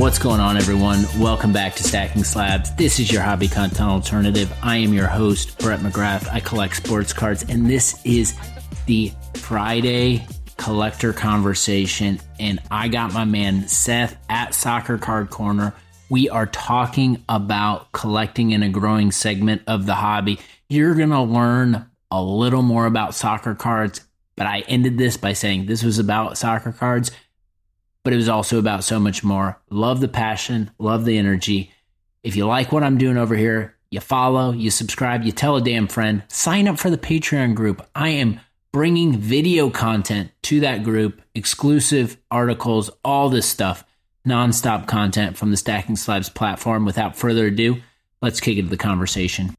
What's going on, everyone? Welcome back to Stacking Slabs. This is your hobby content alternative. I am your host, Brett McGrath. I collect sports cards, and this is the Friday collector conversation. And I got my man Seth at Soccer Card Corner. We are talking about collecting in a growing segment of the hobby. You're going to learn a little more about soccer cards, but I ended this by saying this was about soccer cards, but it was also about so much more. Love the passion, love the energy. If you like what I'm doing over here, you follow, you subscribe, you tell a damn friend, sign up for the Patreon group. I am bringing video content to that group, exclusive articles, all this stuff, nonstop content from the Stacking Slabs platform. Without further ado, let's kick into the conversation.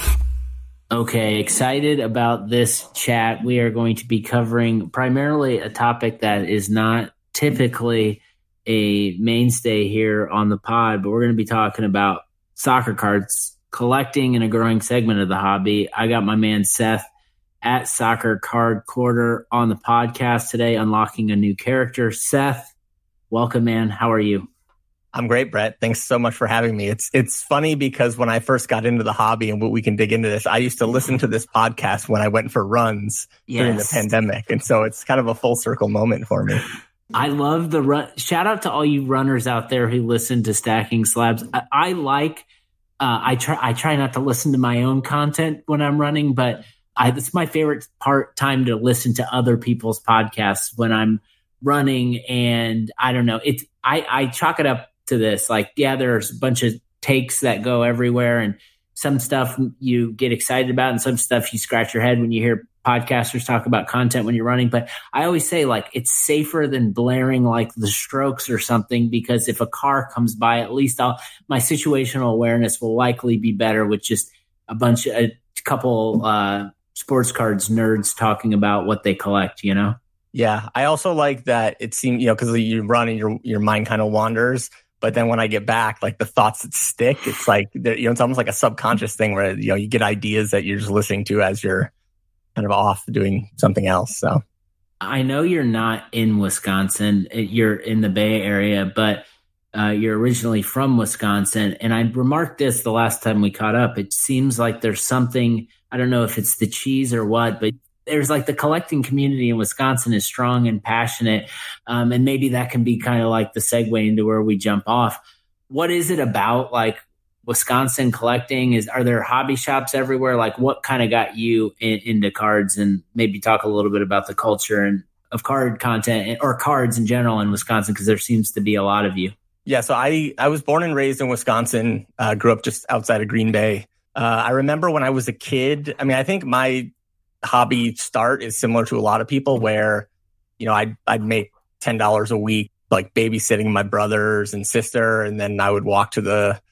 Okay, excited about this chat. We are going to be covering primarily a topic that is not typically a mainstay here on the pod, but we're going to be talking about soccer cards, collecting in a growing segment of the hobby. I got my man Seth at Soccer Card Corner on the podcast today, unlocking a new character. Seth, welcome, man. How are you? I'm great, Brett. Thanks so much for having me. It's funny because when I first got into the hobby, and we can dig into this, I used to listen to this podcast when I went for runs during the pandemic. And so it's kind of a full circle moment for me. I love the run. Shout out to all you runners out there who listen to Stacking Slabs. I try not to listen to my own content when I'm running, but it's my favorite time to listen to other people's podcasts when I'm running. And I don't know, I chalk it up to this. Like, yeah, there's a bunch of takes that go everywhere, and some stuff you get excited about and some stuff you scratch your head when you hear podcasters talk about content when you're running. But I always say, like, it's safer than blaring like the Strokes or something, because if a car comes by, at least my situational awareness will likely be better with just a couple sports cards nerds talking about what they collect, you know? Yeah. I also like that it seems, because you run and your mind kind of wanders. But then when I get back, like the thoughts that stick, it's like, it's almost like a subconscious thing where, you get ideas that you're just listening to as you're kind of off doing something else. So I know you're not in Wisconsin, you're in the Bay Area, but you're originally from Wisconsin. And I remarked this the last time we caught up. It seems like there's something, I don't know if it's the cheese or what, but there's like the collecting community in Wisconsin is strong and passionate. And maybe that can be kind of like the segue into where we jump off. What is it about like Wisconsin collecting? Are there hobby shops everywhere? Like, what kind of got you into cards? And maybe talk a little bit about the culture and of card content or cards in general in Wisconsin, because there seems to be a lot of you. Yeah. So I was born and raised in Wisconsin, grew up just outside of Green Bay. I remember when I was a kid, I think my hobby start is similar to a lot of people where, I'd make $10 a week, like babysitting my brothers and sister. And then I would walk to the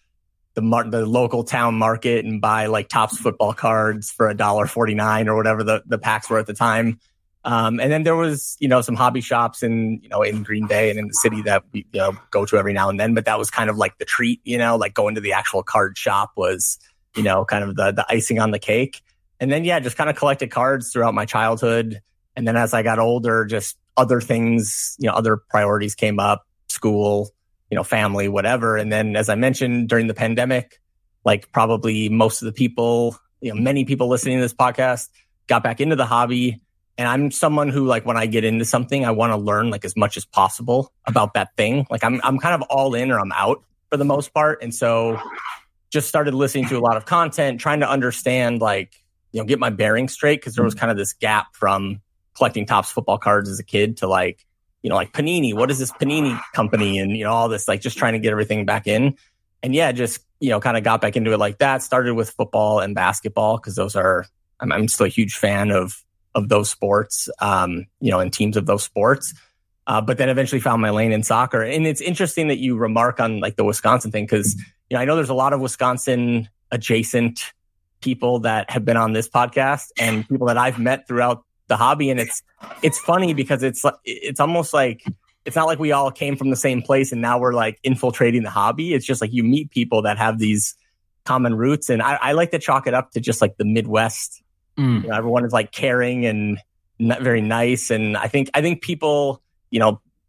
local town market and buy like Topps football cards for $1.49 or whatever the packs were at the time. And then there was, some hobby shops in Green Bay and in the city that we go to every now and then. But that was kind of like the treat, like going to the actual card shop was, kind of the icing on the cake. And then, just kind of collected cards throughout my childhood. And then as I got older, just other things, other priorities came up, school, family, whatever. And then, as I mentioned, during the pandemic, like probably most of the people, many people listening to this podcast got back into the hobby. And I'm someone who, like, when I get into something, I want to learn like as much as possible about that thing. Like I'm kind of all in or I'm out for the most part. And so just started listening to a lot of content, trying to understand, like, get my bearings straight, because there was kind of this gap from collecting Topps football cards as a kid to like Panini. What is this Panini company? And, all this, like just trying to get everything back in. And just, kind of got back into it like that. Started with football and basketball, because those are, I'm still a huge fan of those sports, and teams of those sports. But then eventually found my lane in soccer. And it's interesting that you remark on like the Wisconsin thing, because, I know there's a lot of Wisconsin adjacent people that have been on this podcast and people that I've met throughout the hobby. And it's funny because it's almost like, it's not like we all came from the same place and now we're like infiltrating the hobby. It's just like you meet people that have these common roots. And I like to chalk it up to just like the Midwest. Everyone is like caring and not very nice. And I think people,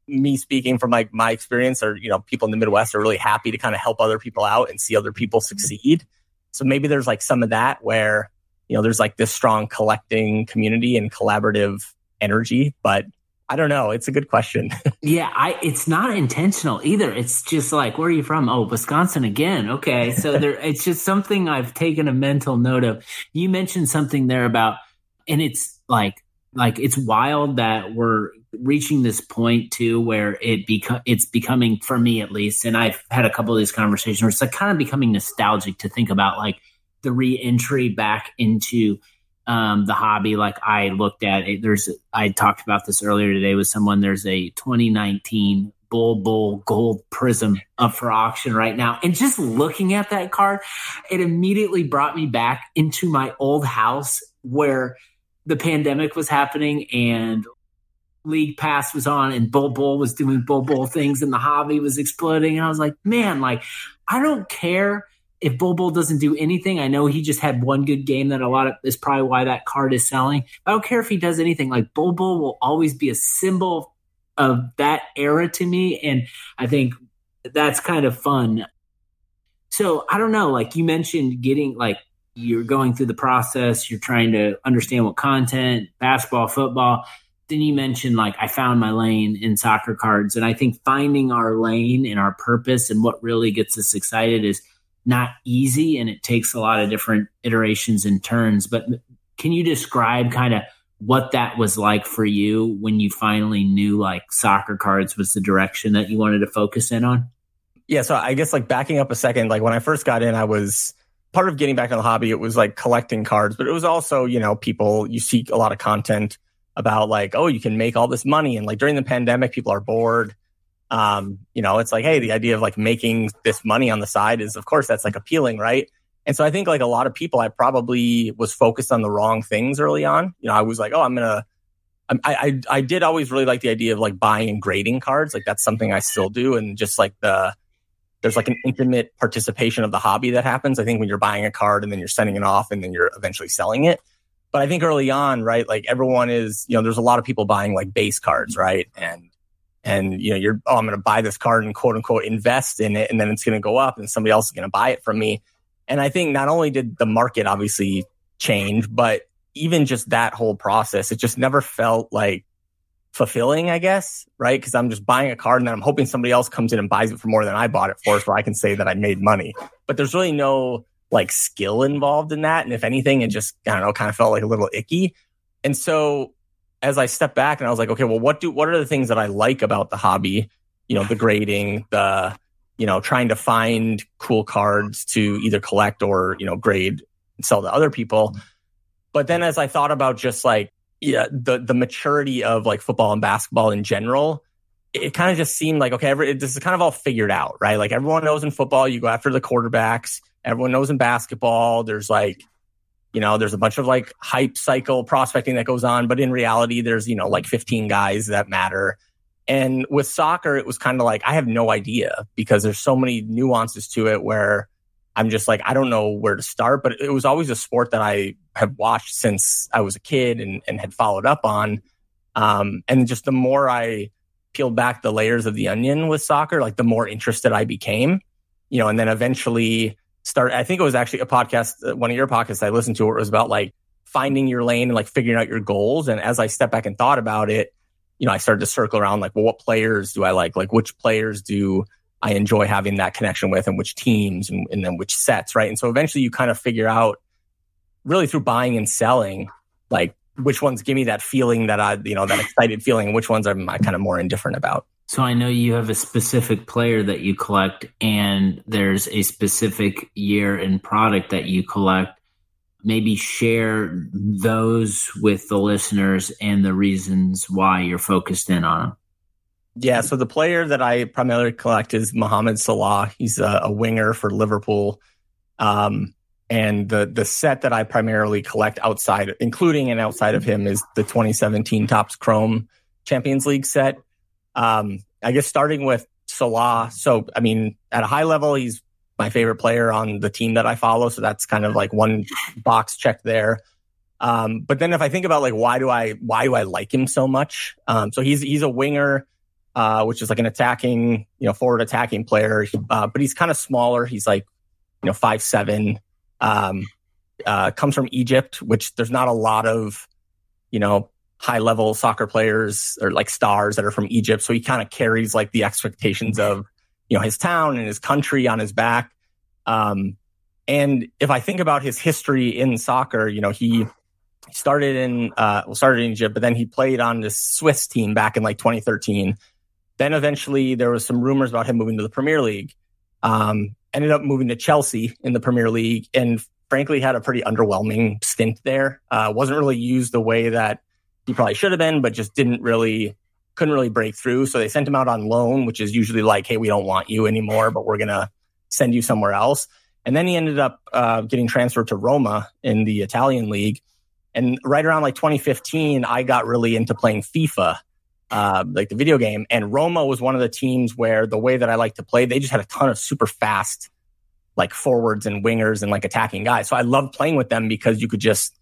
me speaking from like my experience, or, people in the Midwest are really happy to kind of help other people out and see other people succeed. So maybe there's like some of that where, there's like this strong collecting community and collaborative energy, but I don't know. It's a good question. Yeah, it's not intentional either. It's just like, where are you from? Oh, Wisconsin again. Okay. So it's just something I've taken a mental note of. You mentioned something there about, and it's like it's wild that we're reaching this point too, where it's becoming, for me at least, and I've had a couple of these conversations where it's like kind of becoming nostalgic to think about like the re-entry back into the hobby. Like I looked at it, I talked about this earlier today with someone. There's a 2019 Bull Gold Prism up for auction right now. And just looking at that card, it immediately brought me back into my old house where the pandemic was happening and League Pass was on and Bull was doing Bull things and the hobby was exploding. And I was like, man, like, I don't care if Bull doesn't do anything. I know he just had one good game that is probably why that card is selling. I don't care if he does anything. Like Bull will always be a symbol of that era to me. And I think that's kind of fun. So I don't know, like you mentioned getting like, you're going through the process, you're trying to understand what content, basketball, football. Then you mentioned like, I found my lane in soccer cards. And I think finding our lane and our purpose and what really gets us excited is not easy, and it takes a lot of different iterations and turns. But can you describe kind of what that was like for you when you finally knew like soccer cards was the direction that you wanted to focus in on? Yeah. So I guess like backing up a second, like when I first got in, I was part of getting back in the hobby. It was like collecting cards, but it was also, you see a lot of content about like, oh, you can make all this money. And like during the pandemic, people are bored. It's like, hey, the idea of like making this money on the side is, of course, that's like appealing, right? And so I think like a lot of people, I probably was focused on the wrong things early on. I was like, oh, I did always really like the idea of like buying and grading cards. Like that's something I still do. And just like there's like an intimate participation of the hobby that happens. I think when you're buying a card and then you're sending it off and then you're eventually selling it. But I think early on, right, like everyone is, there's a lot of people buying like base cards, right? And I'm going to buy this card and quote unquote invest in it, and then it's going to go up and somebody else is going to buy it from me. And I think not only did the market obviously change, but even just that whole process, it just never felt like fulfilling, I guess, right? Because I'm just buying a card and then I'm hoping somebody else comes in and buys it for more than I bought it for, so I can say that I made money. But there's really no like skill involved in that. And if anything, it just, I don't know, kind of felt like a little icky. And so as I stepped back and I was like, okay, well, what are the things that I like about the hobby? The grading, the, trying to find cool cards to either collect or, grade and sell to other people. But then as I thought about just like, the maturity of like football and basketball in general, it kind of just seemed like, okay, this is kind of all figured out, right? Like everyone knows in football, you go after the quarterbacks. Everyone knows in basketball, there's like, there's a bunch of like hype cycle prospecting that goes on, but in reality, there's, like 15 guys that matter. And with soccer, it was kind of like, I have no idea because there's so many nuances to it where I'm just like, I don't know where to start, but it was always a sport that I have watched since I was a kid and had followed up on. And just the more I peeled back the layers of the onion with soccer, like the more interested I became, and then eventually I think it was actually a podcast, one of your podcasts I listened to, where it was about like finding your lane and like figuring out your goals. And as I stepped back and thought about it, I started to circle around like, well, what players do I like? Like which players do I enjoy having that connection with, and which teams and then which sets, right? And so eventually you kind of figure out really through buying and selling, like which ones give me that feeling that that excited feeling, and which ones I'm kind of more indifferent about. So I know you have a specific player that you collect, and there's a specific year and product that you collect. Maybe share those with the listeners and the reasons why you're focused in on them. Yeah, so the player that I primarily collect is Mohamed Salah. He's a winger for Liverpool. And the set that I primarily collect including and outside of him, is the 2017 Topps Chrome Champions League set. I guess starting with Salah. So, I mean, at a high level, he's my favorite player on the team that I follow. So that's kind of like one box check there. But then if I think about like, why do I like him so much? So he's a winger. which is like an attacking, forward attacking player. But he's kind of smaller. He's like, 5'7". Comes from Egypt, which there's not a lot of, high level soccer players or like stars that are from Egypt. So he kind of carries like the expectations of, his town and his country on his back. And if I think about his history in soccer, he started in Egypt, but then he played on this Swiss team back in like 2013. Then eventually there was some rumors about him moving to the Premier League. Ended up moving to Chelsea in the Premier League and frankly had a pretty underwhelming stint there. Wasn't really used the way that he probably should have been, but just couldn't really break through. So they sent him out on loan, which is usually like, hey, we don't want you anymore, but we're going to send you somewhere else. And then he ended up getting transferred to Roma in the Italian league. And right around like 2015, I got really into playing FIFA, like the video game. And Roma was one of the teams where the way that I like to play, they just had a ton of super fast like forwards and wingers and like attacking guys. So I loved playing with them because you could just,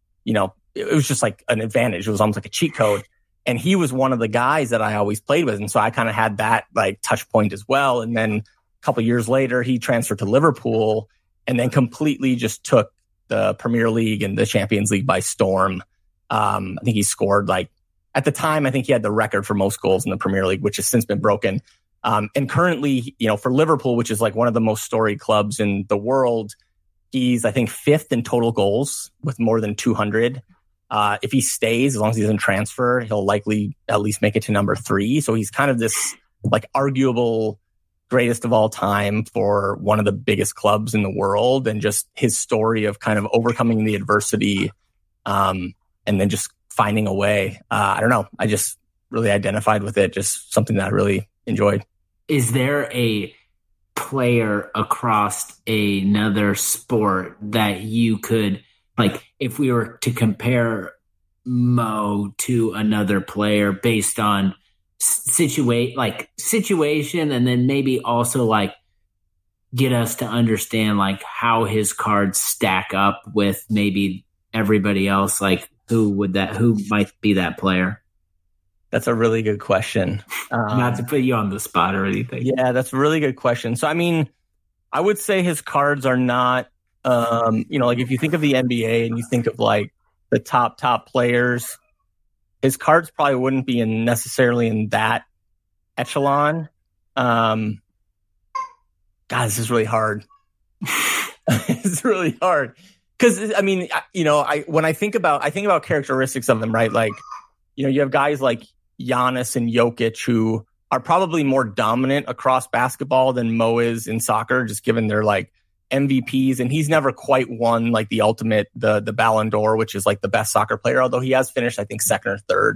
it was just like an advantage. It was almost like a cheat code. And he was one of the guys that I always played with. And so I kind of had that like touch point as well. And then a couple of years later, he transferred to Liverpool and then completely just took the Premier League and the Champions League by storm. I think he scored at the time, I think he had the record for most goals in the Premier League, which has since been broken. And currently, for Liverpool, which is like one of the most storied clubs in the world, he's, I think, 5th in total goals with more than 200. If he stays, as long as he doesn't transfer, he'll likely at least make it to number 3. So he's kind of this like arguable greatest of all time for one of the biggest clubs in the world. And just his story of kind of overcoming the adversity and then just finding a way. I don't know. I just really identified with it. Just something that I really enjoyed. Is there a player across another sport that you could, like, if we were to compare Mo to another player based on situation, and then maybe also like get us to understand like how his cards stack up with maybe everybody else, like who might be that player? That's a really good question. Not to put you on the spot or anything. Yeah, that's a really good question. So, I mean, I would say his cards are not, like if you think of the NBA and you think of like the top players, his cards probably wouldn't be necessarily in that echelon. God, this is really hard. It's really hard. Because, I mean, when I think about characteristics of them, right? Like, you have guys like Giannis and Jokic who are probably more dominant across basketball than Mo is in soccer, just given their like MVPs. And he's never quite won like the ultimate, the Ballon d'Or, which is like the best soccer player, although he has finished, I think, 2nd or 3rd.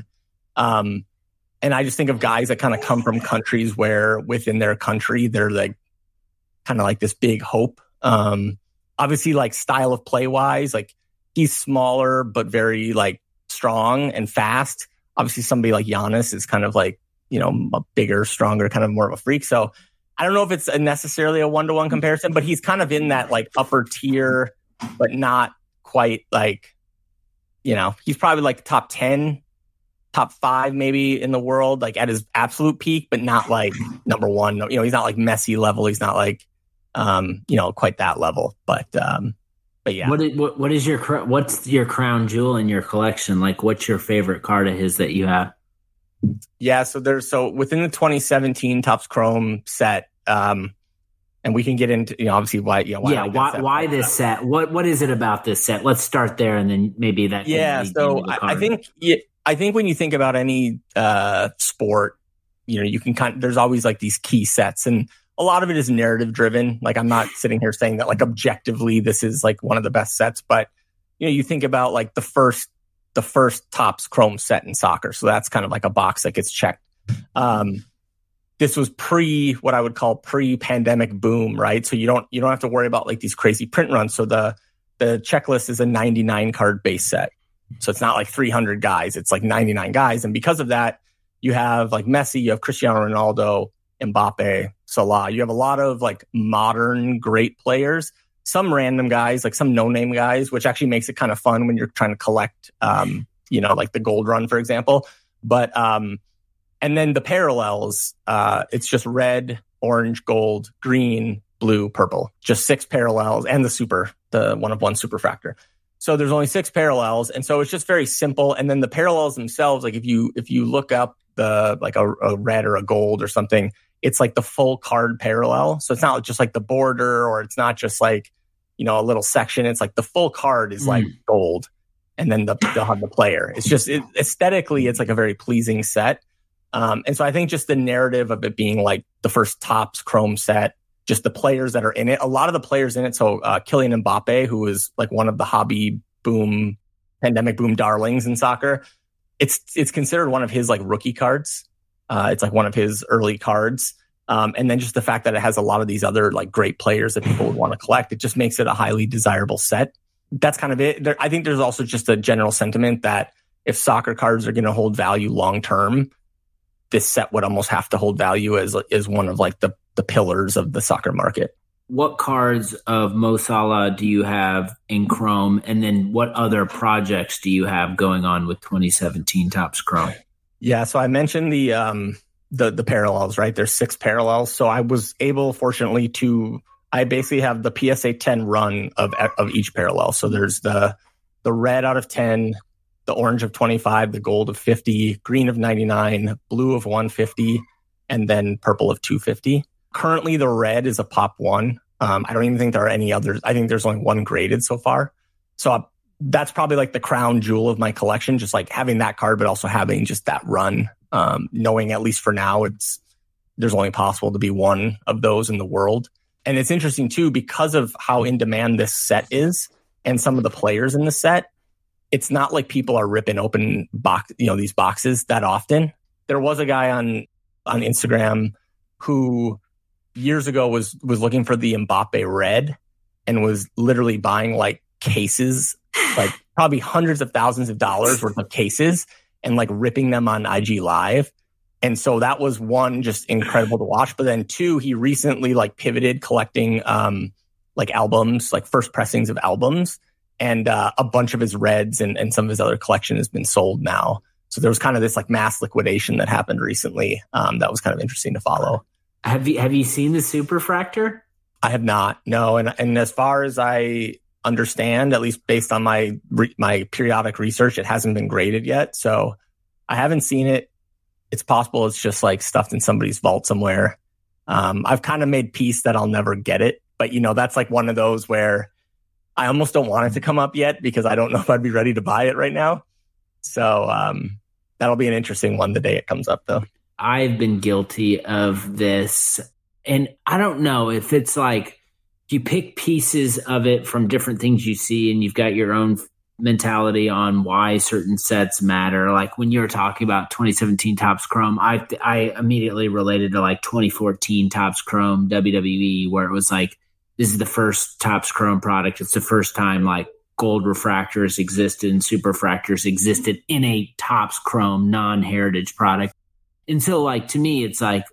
And I just think of guys that kind of come from countries where within their country, they're like kind of like this big hope. Obviously, like style of play wise, like he's smaller, but very like strong and fast. Obviously, somebody like Giannis is kind of like, a bigger, stronger, kind of more of a freak. So I don't know if it's necessarily a 1-to-1 comparison, but he's kind of in that like upper tier, but not quite like, he's probably like top 10, top 5 maybe in the world, like at his absolute peak, but not like number 1. He's not like Messi level. He's not like, quite that level. But yeah. What's your crown jewel in your collection? Like, what's your favorite card of his that you have? Yeah, so within the 2017 Topps Chrome set, and we can get into obviously why this set? What is it about this set? Let's start there, and then maybe that. Yeah, so I think when you think about any sport, you can there's always like these key sets, and a lot of it is narrative driven. Like I'm not sitting here saying that like objectively this is like one of the best sets, but you think about like the first Topps Chrome set in soccer. So that's kind of like a box that gets checked. This was what I would call pre-pandemic boom, right? So you don't have to worry about like these crazy print runs. So the checklist is a 99 card base set. So it's not like 300 guys, it's like 99 guys. And because of that, you have like Messi, you have Cristiano Ronaldo, Mbappe, Salah. You have a lot of like modern great players. Some random guys, like some no-name guys, which actually makes it kind of fun when you're trying to collect, like the gold run, for example. But, and And then the parallels, it's just red, orange, gold, green, blue, purple, just 6 parallels, and the 1-of-1 superfractor. So there's only 6 parallels. And so it's just very simple. And then the parallels themselves, like if you look up the, like a red or a gold or something, it's like the full card parallel. So it's not just like the border, or it's not just like, a little section. It's like the full card is like gold. And then they'll have the player. It's just aesthetically, it's like a very pleasing set. And so I think just the narrative of it being like the first Topps Chrome set, just the players that are in it, a lot of the players in it. So Kylian Mbappe, who is like one of the hobby boom, pandemic boom darlings in soccer, it's considered one of his like rookie cards. It's like one of his early cards. And then just the fact that it has a lot of these other like great players that people would want to collect, it just makes it a highly desirable set. That's kind of it. I think there's also just a general sentiment that if soccer cards are going to hold value long term, this set would almost have to hold value as one of like the pillars of the soccer market. What cards of Mo Salah do you have in Chrome? And then what other projects do you have going on with 2017 Topps Chrome? Yeah, so I mentioned the parallels, right? There's 6 parallels. So I was able, fortunately, I basically have the PSA 10 run of each parallel. So there's the red out of 10, the orange of 25, the gold of 50, green of 99, blue of 150, and then purple of 250. Currently, the red is a pop 1. I don't even think there are any others. I think there's only 1 graded so far. So that's probably like the crown jewel of my collection, just like having that card, but also having just that run. Knowing at least for now, there's only possible to be 1 of those in the world. And it's interesting too, because of how in demand this set is and some of the players in the set, it's not like people are ripping open these boxes that often. There was a guy on Instagram who years ago was looking for the Mbappe red and was literally buying like cases, like probably hundreds of thousands of dollars worth of cases, and like ripping them on IG Live. And so that was 1, just incredible to watch. But then 2, he recently like pivoted collecting like albums, like first pressings of albums. And a bunch of his reds and some of his other collection has been sold now. So there was kind of this like mass liquidation that happened recently. That was kind of interesting to follow. Have you seen the Superfractor? I have not, no. And as far as I understand, at least based on my periodic research, it hasn't been graded yet. So I haven't seen it. It's possible it's just like stuffed in somebody's vault somewhere. I've kind of made peace that I'll never get it. But, that's like one of those where I almost don't want it to come up yet because I don't know if I'd be ready to buy it right now. So that'll be an interesting one the day it comes up, though. I've been guilty of this. And I don't know if it's like you pick pieces of it from different things you see and you've got your own mentality on why certain sets matter. Like when you were talking about 2017 Topps Chrome, I immediately related to like 2014 Topps Chrome WWE, where it was like, this is the first Topps Chrome product. It's the first time like gold refractors existed and superfractors existed in a Topps Chrome non-heritage product. And so like, to me, it's like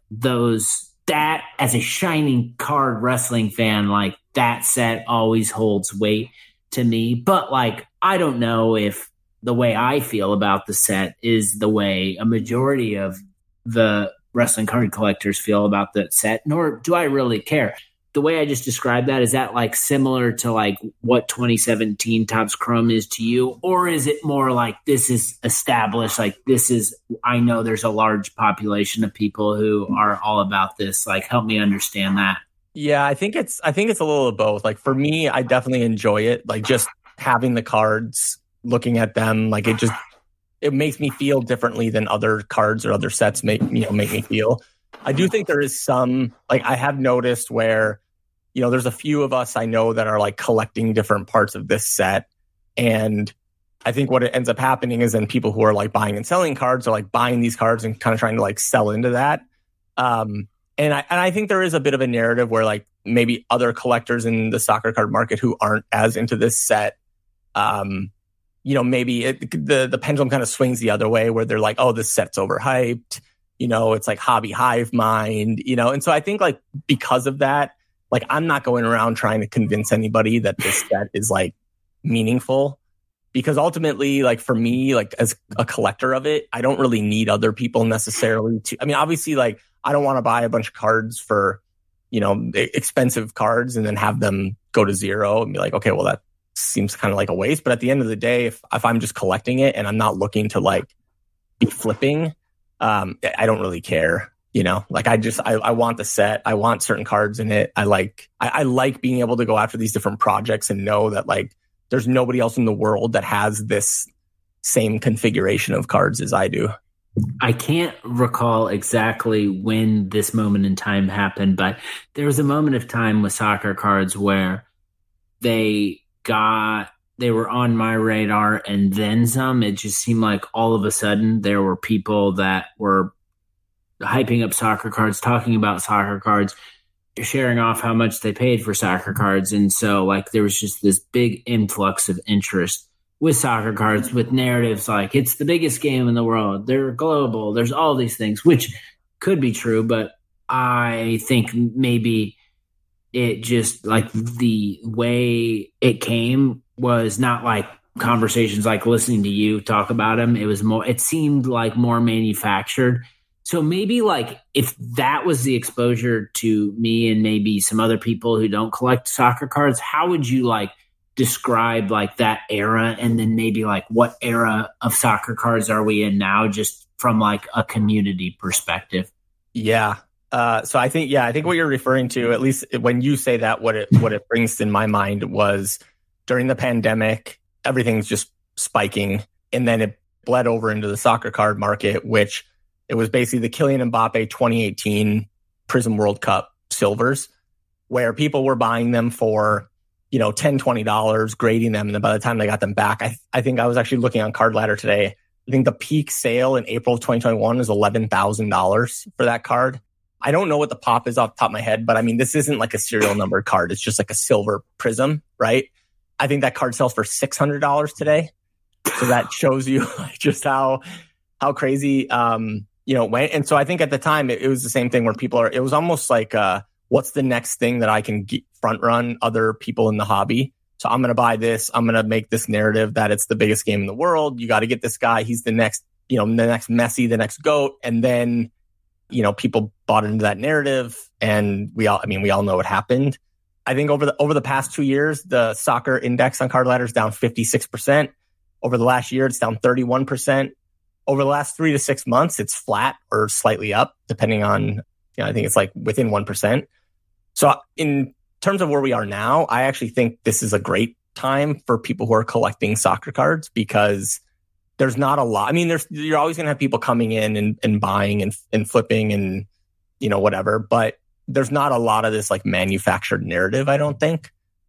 that as a shining card wrestling fan, like that set always holds weight to me. But like, I don't know if the way I feel about the set is the way a majority of the wrestling card collectors feel about that set, nor do I really care. The way I just described that, is that like similar to like what 2017 Topps Chrome is to you? Or is it more like this is established, like I know there's a large population of people who are all about this. Like, help me understand that. Yeah, I think it's a little of both. Like for me, I definitely enjoy it. Like just having the cards, looking at them, like it makes me feel differently than other cards or other sets make me feel. I do think there is some, like I have noticed where, there's a few of us I know that are like collecting different parts of this set. And I think what it ends up happening is then people who are like buying and selling cards are like buying these cards and kind of trying to like sell into that. And I think there is a bit of a narrative where like maybe other collectors in the soccer card market who aren't as into this set, maybe the pendulum kind of swings the other way where they're like, oh, this set's overhyped. It's like hobby hive mind, and so I think like because of that, like I'm not going around trying to convince anybody that this set is like meaningful. because ultimately, like for me, like as a collector of it, I don't really need other people necessarily to, I mean, obviously like I don't want to buy a bunch of cards for, expensive cards and then have them go to zero and be like, okay, well that seems kind of like a waste. But at the end of the day, if I'm just collecting it and I'm not looking to like be flipping, I don't really care. Like I want the set. I want certain cards in it. I like being able to go after these different projects and know that like there's nobody else in the world that has this same configuration of cards as I do. I can't recall exactly when this moment in time happened, but there was a moment of time with soccer cards where they were on my radar and then some. It just seemed like all of a sudden there were people that were hyping up soccer cards, talking about soccer cards, sharing off how much they paid for soccer cards. And so like there was just this big influx of interest with soccer cards, with narratives like it's the biggest game in the world. They're global. There's all these things, which could be true, but I think maybe it just like the way it came was not like conversations like listening to you talk about them. It seemed like more manufactured. So maybe like if that was the exposure to me and maybe some other people who don't collect soccer cards, how would you like describe like that era? And then maybe like what era of soccer cards are we in now, just from like a community perspective? Yeah. So I think what you're referring to, at least when you say that, what it brings in my mind was during the pandemic, everything's just spiking. And then it bled over into the soccer card market, which it was basically the Kylian Mbappe 2018 Prism World Cup silvers, where people were buying them for, $10, $20, grading them. And then by the time they got them back, I think I was actually looking on Card Ladder today. I think the peak sale in April of 2021 is $11,000 for that card. I don't know what the pop is off the top of my head, but I mean, this isn't like a serial numbered card. It's just like a silver prism, right? I think that card sells for $600 today. So that shows you just how crazy, it went. And so I think at the time it was the same thing where it was almost like, what's the next thing that I can front run other people in the hobby? So I'm going to buy this. I'm going to make this narrative that it's the biggest game in the world. You got to get this guy. He's the next, the next Messi, the next GOAT. And then, people bought into that narrative and we all know what happened. I think over the past 2 years, the soccer index on Card Ladder is down 56%. Over the last year, it's down 31%. Over the last 3 to 6 months, it's flat or slightly up, depending on, I think it's like within 1%. So in terms of where we are now, I actually think this is a great time for people who are collecting soccer cards because there's not a lot. I mean, you're always going to have people coming in and buying and flipping and, whatever, but there's not a lot of this like manufactured narrative, I don't think,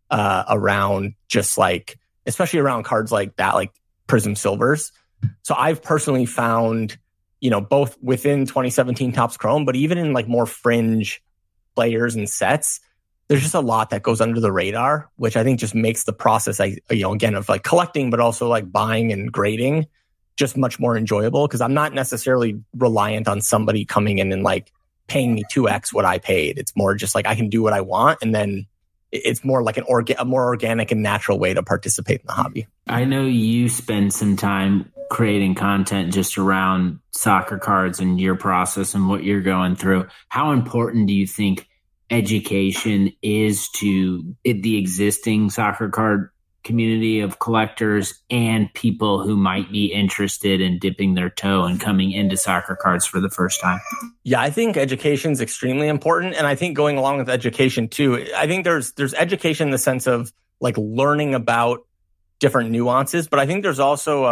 around just like, especially around cards like that, like Prism Silvers. So I've personally found, both within 2017 Topps Chrome, but even in like more fringe players and sets, there's just a lot that goes under the radar, which I think just makes the process, again, of like collecting, but also like buying and grading just much more enjoyable because I'm not necessarily reliant on somebody coming in and like paying me 2x what I paid. It's more just like I can do what I want. And then it's more like a more organic and natural way to participate in the hobby. I know you spend some time creating content just around soccer cards and your process and what you're going through. How important do you think education is to the existing soccer card community of collectors and people who might be interested in dipping their toe and coming into soccer cards for the first time? Yeah, I think education is extremely important. And I think going along with education too, I think there's education in the sense of like learning about different nuances, but I think there's also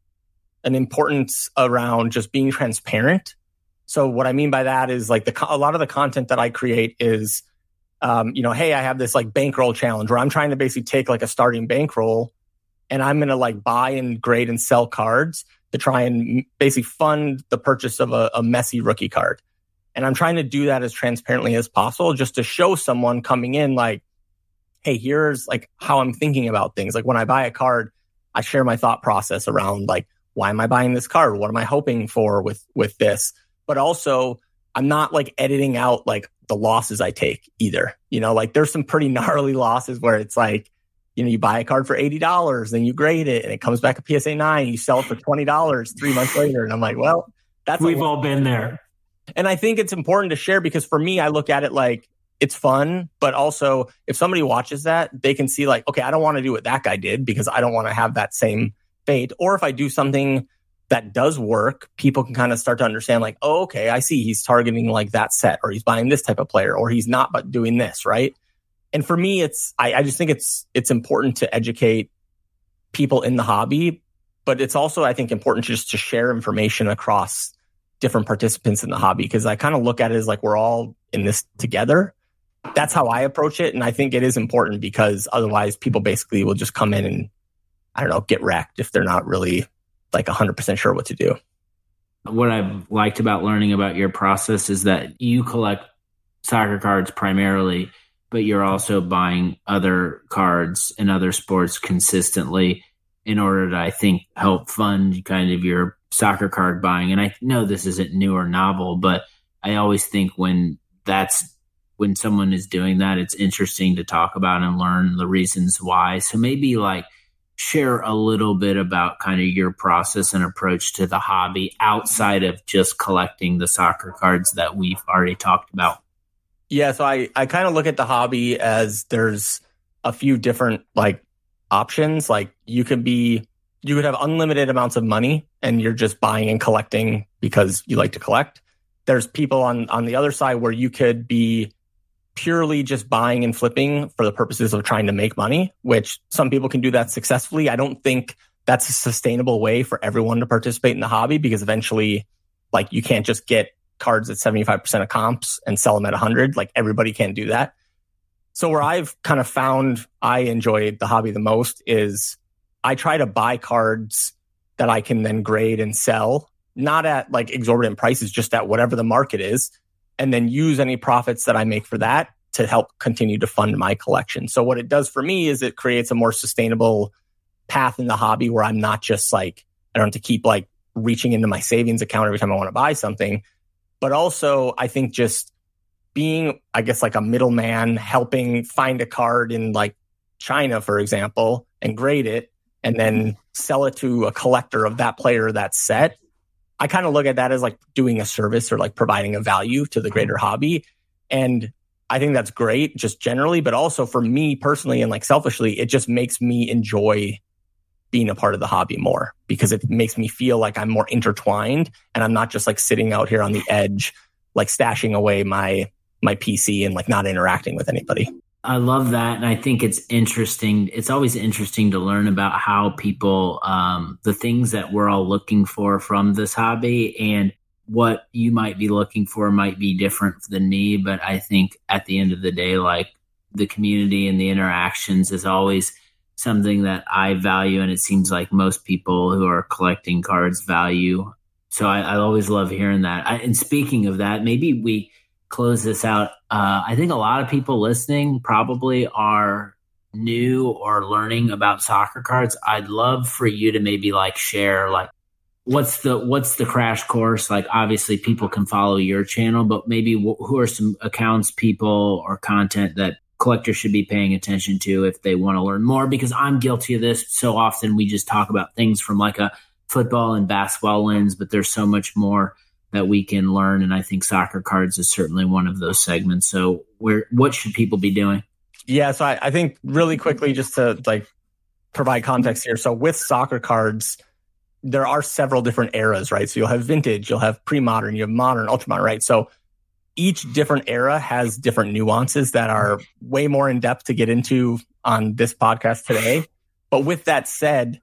an importance around just being transparent. So what I mean by that is like a lot of the content that I create is, hey, I have this like bankroll challenge where I'm trying to basically take like a starting bankroll and I'm going to like buy and grade and sell cards to try and basically fund the purchase of a Messi rookie card. And I'm trying to do that as transparently as possible just to show someone coming in like, hey, here's like how I'm thinking about things. Like when I buy a card, I share my thought process around like, why am I buying this card? What am I hoping for with this? But also I'm not like editing out like the losses I take either. Like there's some pretty gnarly losses where it's like, you buy a card for $80, then you grade it and it comes back a PSA 9, you sell it for $20 3 months later. And I'm like, well, we've all been there. And I think it's important to share because for me, I look at it like it's fun, but also if somebody watches that, they can see like, okay, I don't want to do what that guy did because I don't want to have that same fate. Or if I do something that does work, people can kind of start to understand like, oh, okay, I see he's targeting like that set, or he's buying this type of player, or he's not but doing this, right? And for me, I just think it's important to educate people in the hobby, but it's also, I think, important just to share information across different participants in the hobby, because I kind of look at it as like we're all in this together. That's how I approach it. And I think it is important because otherwise people basically will just come in and, I don't know, get wrecked if they're not really like 100% sure what to do. What I've liked about learning about your process is that you collect soccer cards primarily, but you're also buying other cards in other sports consistently in order to, I think, help fund kind of your soccer card buying. And I know this isn't new or novel, but I always think when someone is doing that, it's interesting to talk about and learn the reasons why. So maybe like share a little bit about kind of your process and approach to the hobby outside of just collecting the soccer cards that we've already talked about. Yeah, so I kind of look at the hobby as there's a few different like options. Like you could have unlimited amounts of money and you're just buying and collecting because you like to collect. There's people on the other side where you could be purely just buying and flipping for the purposes of trying to make money, which some people can do that successfully. I don't think that's a sustainable way for everyone to participate in the hobby, because eventually like you can't just get cards at 75% of comps and sell them at 100. Like everybody can't do that. So where I've kind of found I enjoy the hobby the most is I try to buy cards that I can then grade and sell, not at like exorbitant prices, just at whatever the market is, and then use any profits that I make for that to help continue to fund my collection. So what it does for me is it creates a more sustainable path in the hobby where I'm not just like, I don't have to keep like reaching into my savings account every time I want to buy something. But also I think just being, I guess, like a middleman, helping find a card in like China, for example, and grade it and then sell it to a collector of that player or that set. I kind of look at that as like doing a service or like providing a value to the greater hobby. And I think that's great just generally, but also for me personally and like selfishly, it just makes me enjoy being a part of the hobby more because it makes me feel like I'm more intertwined and I'm not just like sitting out here on the edge, like stashing away my PC and like not interacting with anybody. I love that. And I think it's interesting. It's always interesting to learn about how people, the things that we're all looking for from this hobby, and what you might be looking for might be different than me. But I think at the end of the day, like the community and the interactions is always something that I value. And it seems like most people who are collecting cards value. So I always love hearing that. And speaking of that, maybe we close this out. I think a lot of people listening probably are new or learning about soccer cards. I'd love for you to maybe like share like what's the crash course. Like obviously people can follow your channel, but maybe who are some accounts, people, or content that collectors should be paying attention to if they want to learn more? Because I'm guilty of this. So often we just talk about things from like a football and basketball lens, but there's so much more that we can learn. And I think soccer cards is certainly one of those segments. So what should people be doing? Yeah. So I think really quickly, just to like provide context here. So with soccer cards, there are several different eras, right? So you'll have vintage, you'll have pre-modern, you have modern, ultra-modern, right? So each different era has different nuances that are way more in depth to get into on this podcast today. But with that said,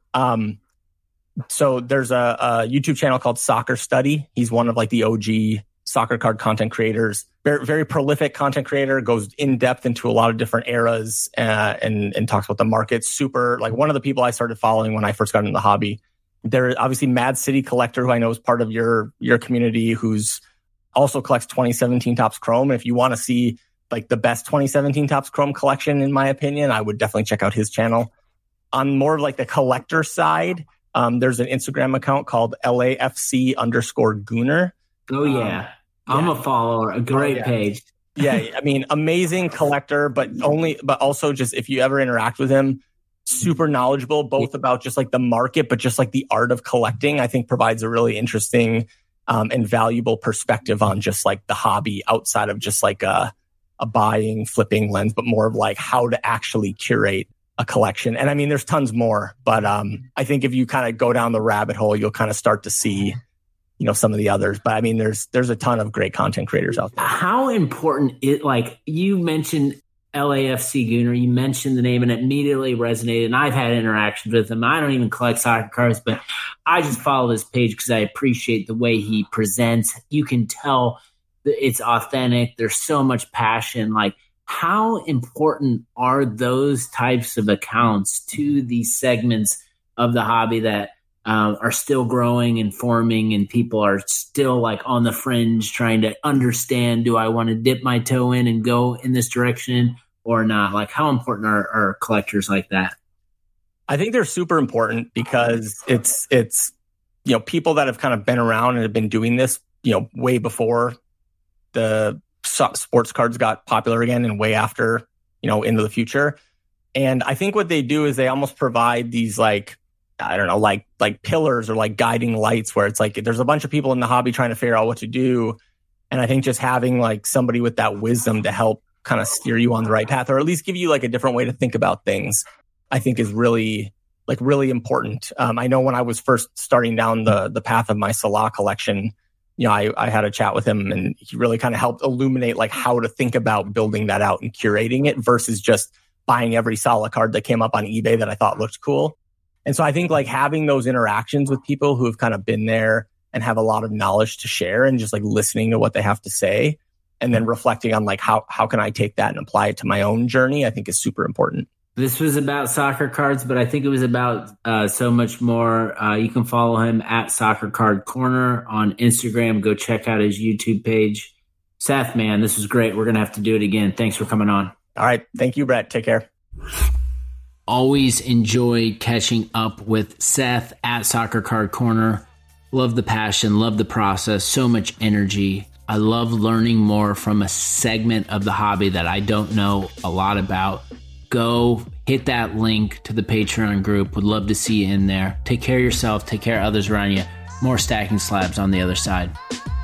so there's a YouTube channel called Soccer Study. He's one of like the OG soccer card content creators. Very, very prolific content creator, goes in depth into a lot of different eras and talks about the market. Super, like one of the people I started following when I first got into the hobby. There's obviously Mad City Collector, who I know is part of your community, who's also collects 2017 Topps Chrome. And if you want to see like the best 2017 Topps Chrome collection, in my opinion, I would definitely check out his channel. On more of like the collector side, there's an Instagram account called LAFC_Gooner. Oh yeah. I'm a follower. A great page. Yeah. I mean, amazing collector, but also just if you ever interact with him, super knowledgeable, both about just like the market, but just like the art of collecting, I think provides a really interesting and valuable perspective on just like the hobby outside of just like a buying, flipping lens, but more of like how to actually curate a collection. And I mean, there's tons more, but I think if you kind of go down the rabbit hole, you'll kind of start to see, you know, some of the others. But I mean, there's a ton of great content creators out there. How important like you mentioned LAFC Gunnar, you mentioned the name and it immediately resonated. And I've had interactions with him. I don't even collect soccer cards, but I just follow his page because I appreciate the way he presents. You can tell that it's authentic. There's so much passion. Like, how important are those types of accounts to these segments of the hobby that are still growing and forming, and people are still like on the fringe trying to understand, do I want to dip my toe in and go in this direction or not? Like, how important are collectors like that? I think they're super important because it's, you know, people that have kind of been around and have been doing this, you know, way before the sports cards got popular again and way after, you know, into the future. And I think what they do is they almost provide these like, I don't know, like pillars or like guiding lights where it's like, there's a bunch of people in the hobby trying to figure out what to do. And I think just having like somebody with that wisdom to help kind of steer you on the right path, or at least give you like a different way to think about things, I think is really important. I know when I was first starting down the path of my Salah collection, you know, I had a chat with him and he really kind of helped illuminate like how to think about building that out and curating it versus just buying every Salah card that came up on eBay that I thought looked cool. And so I think like having those interactions with people who have kind of been there and have a lot of knowledge to share and just like listening to what they have to say and then reflecting on like how can I take that and apply it to my own journey, I think is super important. This was about soccer cards, but I think it was about so much more. You can follow him at Soccer Card Corner on Instagram. Go check out his YouTube page. Seth, man, this was great. We're going to have to do it again. Thanks for coming on. All right. Thank you, Brett. Take care. Always enjoy catching up with Seth at Soccer Card Corner. Love the passion, love the process, so much energy. I love learning more from a segment of the hobby that I don't know a lot about. Go hit that link to the Patreon group. Would love to see you in there. Take care of yourself. Take care of others around you. More Stacking Slabs on the other side.